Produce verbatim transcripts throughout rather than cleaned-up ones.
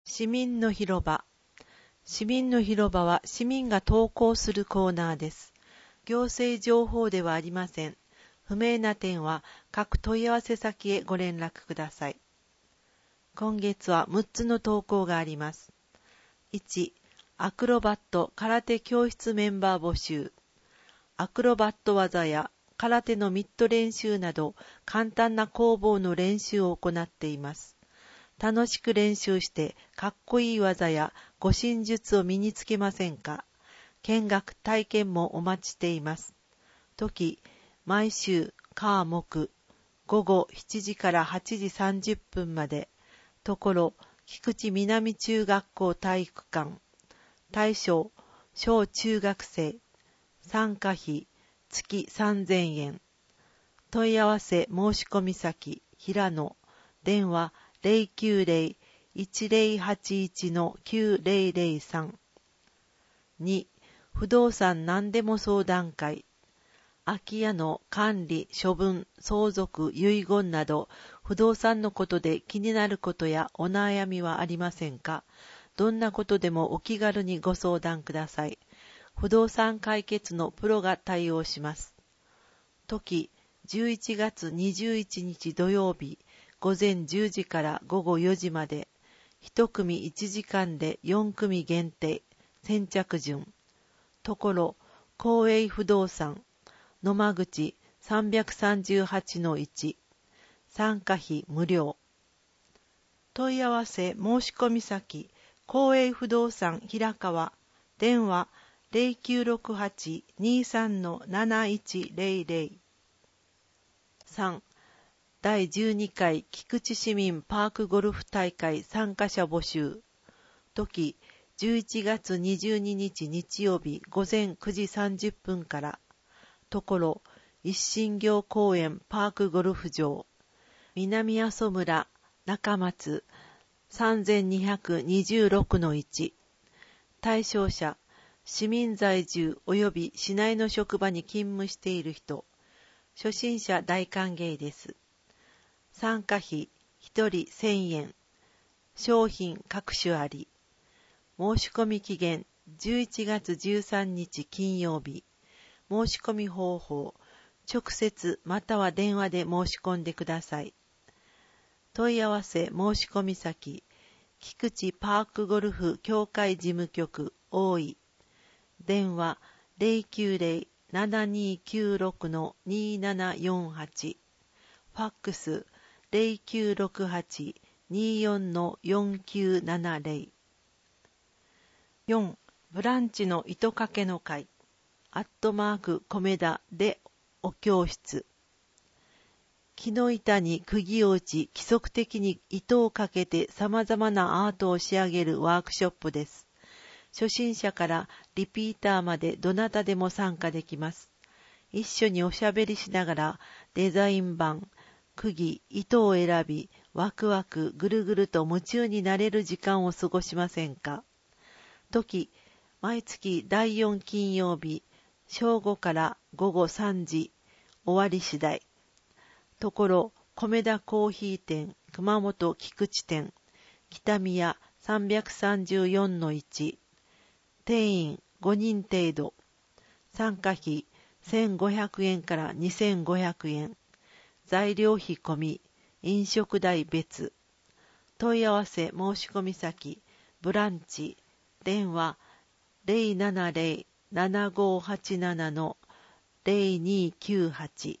市民の広場。市民の広場は市民が投稿するコーナーです。行政情報ではありません。不明な点は各問い合わせ先へご連絡ください。今月はむっつの投稿があります。いち、アクロバット空手教室メンバー募集。アクロバット技や空手のミット練習など簡単な攻防の練習を行っています。楽しく練習してかっこいい技や護身術を身につけませんか？見学体験もお待ちしています。時、毎週火木午後しちじからはちじさんじゅっぷんまで。ところ、菊池南中学校体育館。対象、小中学生。参加費、月さんぜんえん。問い合わせ申し込み先、平野。電話、ゼロきゅうゼロ いちゼロはちいち きゅうゼロゼロさん。に、不動産何でも相談会。空き家の管理、処分、相続、遺言など、不動産のことで気になることやお悩みはありませんか？どんなことでもお気軽にご相談ください。不動産解決のプロが対応します。時、じゅういちがつにじゅういちにち土曜日、午前じゅうじから午後よじまで。一組いちじかんでよんくみ限定。先着順。ところ、公営不動産。野間口 さんびゃくさんじゅうはちのいち。参加費無料。問い合わせ申し込み先、公営不動産平川。電話 ゼロきゅうろくはち にさん なないちゼロゼロ。さん、だいじゅうにかい菊池市民パークゴルフ大会参加者募集。時、じゅういちがつにじゅうににち日曜日午前くじさんじゅっぷんから。ところ、一心行公園パークゴルフ場。南阿蘇村中松 さんぜんにひゃくにじゅうろくのいち。対象者、市民在住及び市内の職場に勤務している人。初心者大歓迎です。参加費ひとりせんえん。商品各種あり。申し込み期限じゅういちがつじゅうさんにち金曜日。申し込み方法、直接または電話で申し込んでください。問い合わせ申し込み先、菊池パークゴルフ協会事務局大井。電話ゼロきゅうゼロ ななにきゅうろく にななよんはち。ファックスゼロきゅうろくはち によん よんきゅうななゼロ。よん、ブランチの糸かけの会。アットマーク米田でお教室。木の板に釘を打ち、規則的に糸をかけて様々なアートを仕上げるワークショップです。初心者からリピーターまでどなたでも参加できます。一緒におしゃべりしながらデザイン版、釘、糸を選び、ワクワク、ぐるぐると夢中になれる時間を過ごしませんか？時、毎月だいよん金曜日、正午から午後さんじ、終わり次第。ところ、米田コーヒー店、熊本菊池店、北宮さんびゃくさんじゅうよんのいち。定員ごにん程度。参加費せんごひゃくえんからにせんごひゃくえん。材料費込み、飲食代別。問い合わせ申し込み先、ブランチ、電話ゼロななゼロ ななごはちなな ゼロにきゅうはち。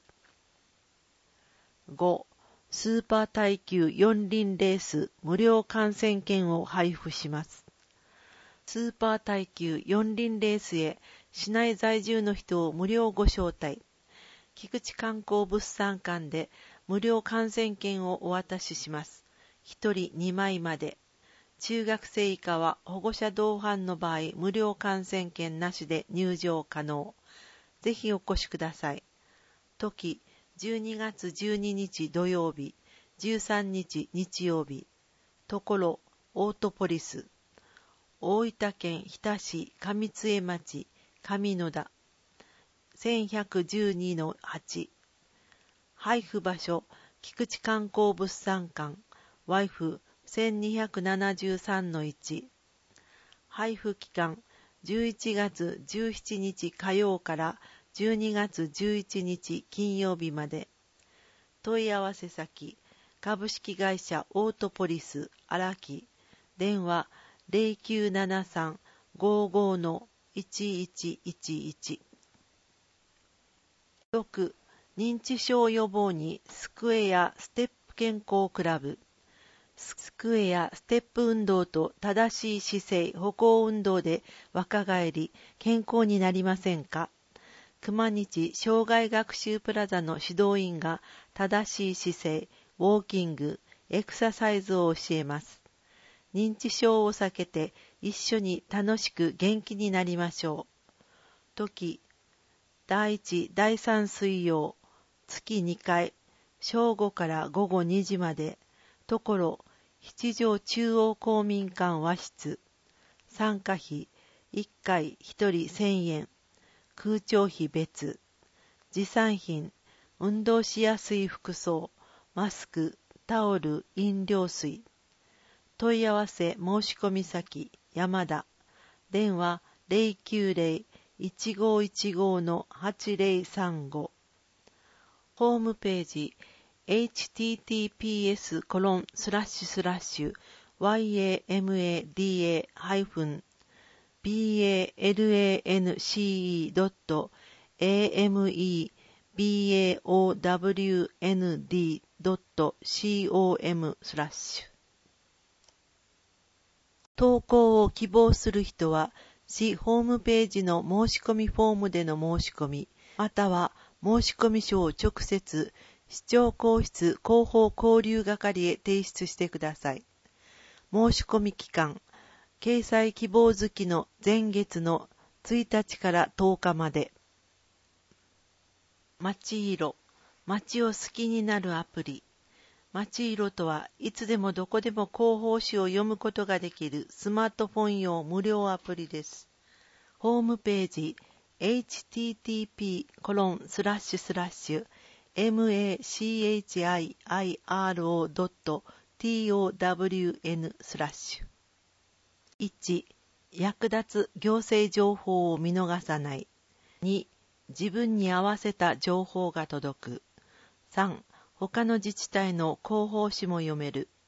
ご、スーパー耐久四輪レース無料観戦券を配布します。スーパー耐久四輪レースへ市内在住の人を無料ご招待。菊池観光物産館で無料観戦券をお渡しします。ひとりにまいまで。中学生以下は保護者同伴の場合無料観戦券なしで入場可能。ぜひお越しください。時、じゅうにがつじゅうににち土曜日、じゅうさんにち日曜日。ところ、オートポリス。大分県日田市上津江町上野田。せんひゃくじゅうにのはち。配布場所、菊池観光物産館。ワイフせんにひゃくななじゅうさんのいち。配布期間じゅういちがつじゅうしちにち火曜からじゅうにがつじゅういちにち金曜日まで。問い合わせ先株式会社オートポリス荒木、電話 ゼロきゅうななさん ごーごー のいちいちいちいち。ろく. 認知症予防にスクエアステップ健康クラブ。スクエアステップ運動と正しい姿勢歩行運動で若返り健康になりませんか？熊日障害学習プラザの指導員が正しい姿勢、ウォーキング、エクササイズを教えます。認知症を避けて一緒に楽しく元気になりましょう。時、だいいち、だいさん水曜、月にかい、正午から午後にじまで。ところ、七条中央公民館和室。参加費、いっかいひとりせんえん。空調費別。持参品、運動しやすい服装、マスク、タオル、飲料水。問い合わせ申し込み先、山田。電話 ゼロきゅうゼロ いちごいちご のはちゼロさんご。ホームページ エイチティーティーピーエス コロンスラッシュスラッシュ ワイエーエムエーディーエー ハイフン ビーエーエルエーエヌシーイー ドット エーエムイービーエーオーダブリューエヌディー ドット コム スラッシュ。投稿を希望する人は市ホームページの申し込みフォームでの申し込み、または申し込み書を直接市長公室広報交流係へ提出してください。申し込み期間、掲載希望月の前月のついたちからとおかまで。街色、街を好きになるアプリ。街色とはいつでもどこでも広報誌を読むことができるスマートフォン用無料アプリです。ホームページ エイチティーティーピー コロンスラッシュスラッシュ マチロ ドット トウスラッシュ。いち. 役立つ行政情報を見逃さない。に. 自分に合わせた情報が届く。さん. 他の自治体の広報誌も読める。